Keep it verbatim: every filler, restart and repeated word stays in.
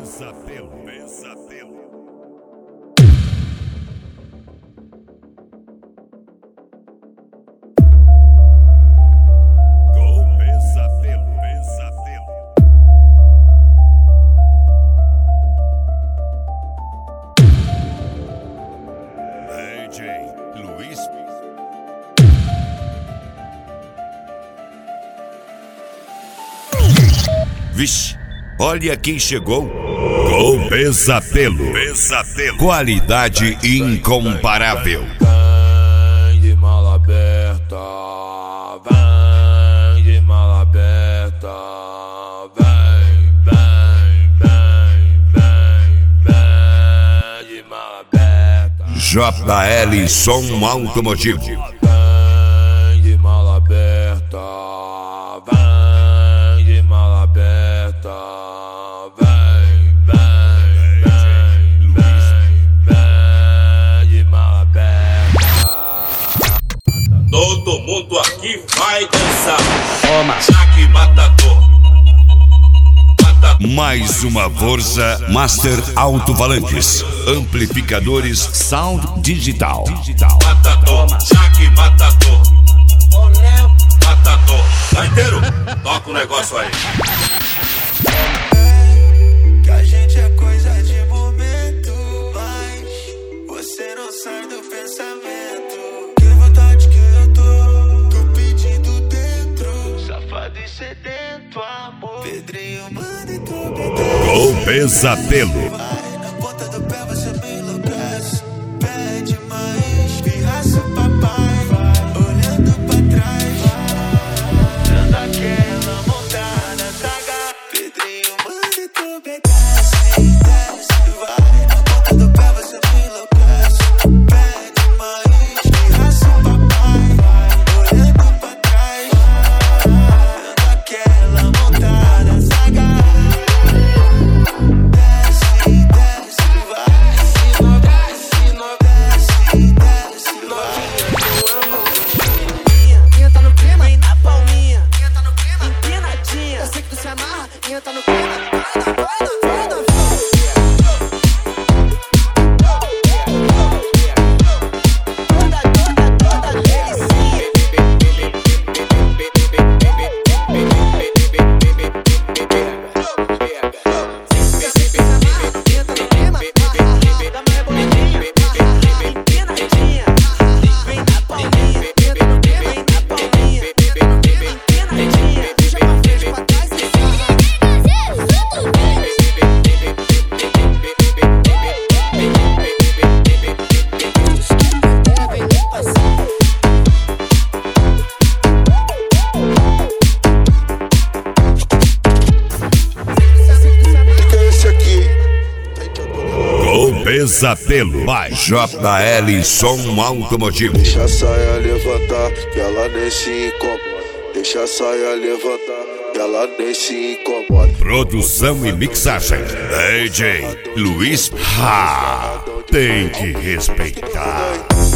Pesadelo, pesadelo. Com pesadelo, pesadelo. D J Luiz. Vixe, olha quem chegou. Com pesadelo, pesadelo. Qualidade incomparável. Vem de mala aberta, vem de mala aberta, vem, vem, vem, vem, vem de mala aberta. J L Som Automotivo. Vem de mala aberta, vem de mala aberta, vem, vem, vem, vem, vem de mala aberta. Todo mundo aqui vai dançar. Toma. Jaque matador. Matador. Mais uma Forza Master Alto-Falantes. Amplificadores Sound Digital. Matador. Jaque matador. Matador. Tá inteiro? Toca o negócio aí. Que a gente é coisa de momento, mas você não sai do pensamento. Que vontade que eu tô, tô pedindo dentro. Safado e sedento, amor. Pedrinho, manda e tu com pesadelo. vai na ponta do pé, você me enlouquece. Pede mais, pirraça papai. Vai olhando pra trás, dando aquela montada, saga. Pedrinho, manda e tu desce, desce, vai na ponta do pé, você me enlouquece. Pede mais, pirraça papai. Vai olhando pra trás, dando aquela montada, saga. Desce, desce, vai, se não desce, não desce, desce, vai. Eu amo. Entra no clima, vem na palminha. Entra no clima, empinadinha. Eu sei que tu se amarra, entra no clima. Vai, vai, vai, vai. Toda, toda, toda delicinha. Eu sei que tu se amarra, entra no clima. Dá uma reboladinha, empinadinha. Vem na palminha, entra no clima, vem na palminha. Entra no clima, empinadinha. Puxa pra frente, pra trás e Que é esse aqui? Com pesadelo. Vai J L Som Automotivo. Deixa a saia levantar, que ela nem se incomoda. Deixa a saia levantar, que ela nem se incomoda. Produção e mixagem D J Luiz. Ha, tem que respeitar.